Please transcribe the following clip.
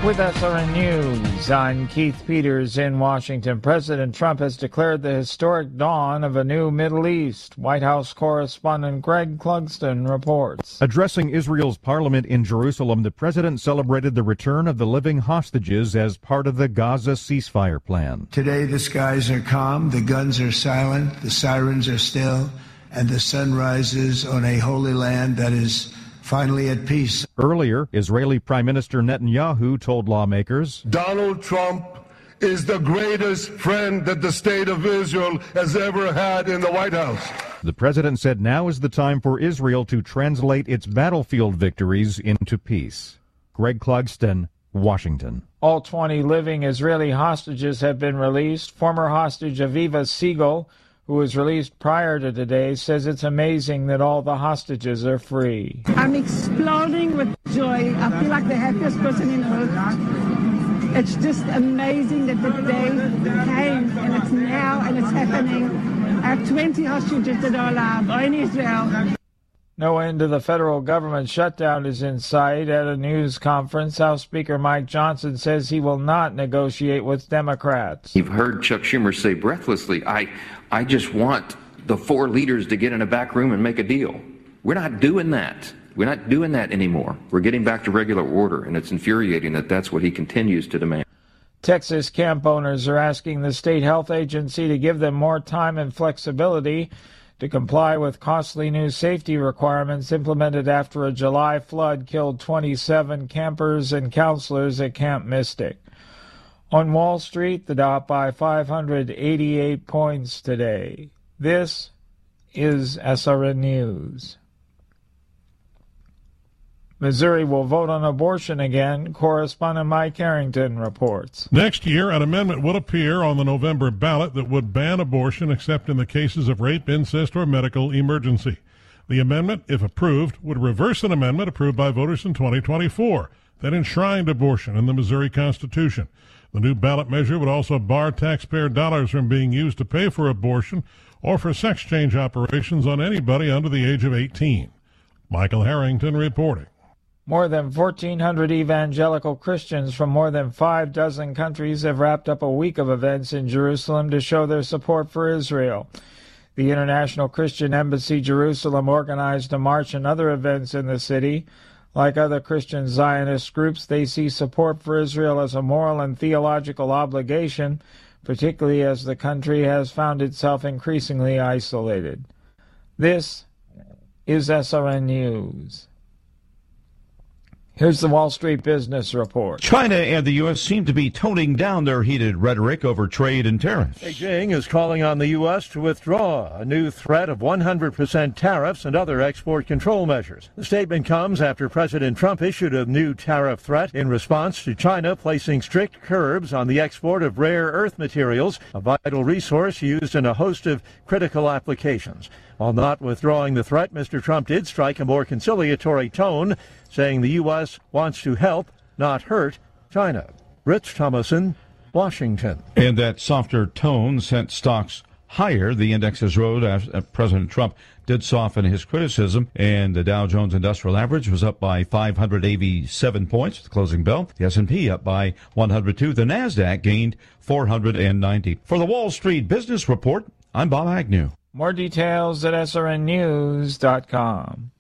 With SRN News, I'm Keith Peters in Washington. President Trump has declared the historic dawn of a new Middle East. White House correspondent Greg Clugston reports. Addressing Israel's parliament in Jerusalem, the president celebrated the return of the living hostages as part of the Gaza ceasefire plan. Today the skies are calm, the guns are silent, the sirens are still, and the sun rises on a holy land that is finally at peace. Earlier, Israeli Prime Minister Netanyahu told lawmakers, Donald Trump is the greatest friend that the state of Israel has ever had in the White House. The president said now is the time for Israel to translate its battlefield victories into peace. Greg Clugston, Washington. All 20 living Israeli hostages have been released. Former hostage Aviva Siegel, who was released prior to today, says it's amazing that all the hostages are free. I'm exploding with joy. I feel like the happiest person in Earth. It's just amazing that the day came, and it's now, and it's happening. I have 20 hostages that are alive in Israel. No end to the federal government shutdown is in sight. At a news conference, House Speaker Mike Johnson says he will not negotiate with Democrats. You've heard Chuck Schumer say breathlessly, I just want the four leaders to get in a back room and make a deal. We're not doing that. We're not doing that anymore. We're getting back to regular order, and it's infuriating that that's what he continues to demand. Texas camp owners are asking the state health agency to give them more time and flexibility to comply with costly new safety requirements implemented after a July flood killed 27 campers and counselors at Camp Mystic. On Wall Street, the Dow by 588 points today. This is SRN News. Missouri will vote on abortion again. Correspondent Mike Harrington reports. Next year, an amendment would appear on the November ballot that would ban abortion except in the cases of rape, incest, or medical emergency. The amendment, if approved, would reverse an amendment approved by voters in 2024 that enshrined abortion in the Missouri Constitution. The new ballot measure would also bar taxpayer dollars from being used to pay for abortion or for sex change operations on anybody under the age of 18. Michael Harrington reporting. More than 1,400 evangelical Christians from more than 6 countries have wrapped up a week of events in Jerusalem to show their support for Israel. The International Christian Embassy Jerusalem organized a march and other events in the city. Like other Christian Zionist groups, they see support for Israel as a moral and theological obligation, particularly as the country has found itself increasingly isolated. This is SRN News. Here's the Wall Street Business Report. China and the U.S. seem to be toning down their heated rhetoric over trade and tariffs. Beijing is calling on the U.S. to withdraw a new threat of 100% tariffs and other export control measures. The statement comes after President Trump issued a new tariff threat in response to China placing strict curbs on the export of rare earth materials, a vital resource used in a host of critical applications. While not withdrawing the threat, Mr. Trump did strike a more conciliatory tone, saying the U.S. wants to help, not hurt, China. Rich Thomason, Washington. And that softer tone sent stocks higher. The indexes rose as President Trump did soften his criticism, and the Dow Jones Industrial Average was up by 587 points at the closing bell. The S&P up by 102. The NASDAQ gained 490. For the Wall Street Business Report, I'm Bob Agnew. More details at srnnews.com.